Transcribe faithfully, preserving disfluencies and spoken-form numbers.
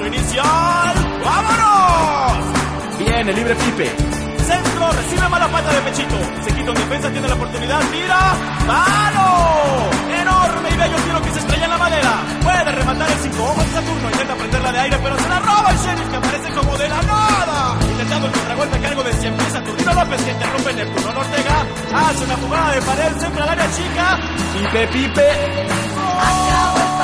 inicial. ¡Vámonos! Viene libre Pipe. Centro, recibe mala pata de Pechito. Se quita en defensa, tiene la oportunidad, tira. ¡Palo! Enorme y bello tiro que se estrella en la madera. Puede rematar el cinco ojos de Saturno. Intenta prenderla de aire, pero se la roba el Sheriff, que aparece como de la nada. Intentando el contragolpe a cargo de cien pies. Saturnino López, que interrumpe Neptuno Ortega. Hace una jugada de pared, centro al área chica. Pipe, Pipe. ¡Gol!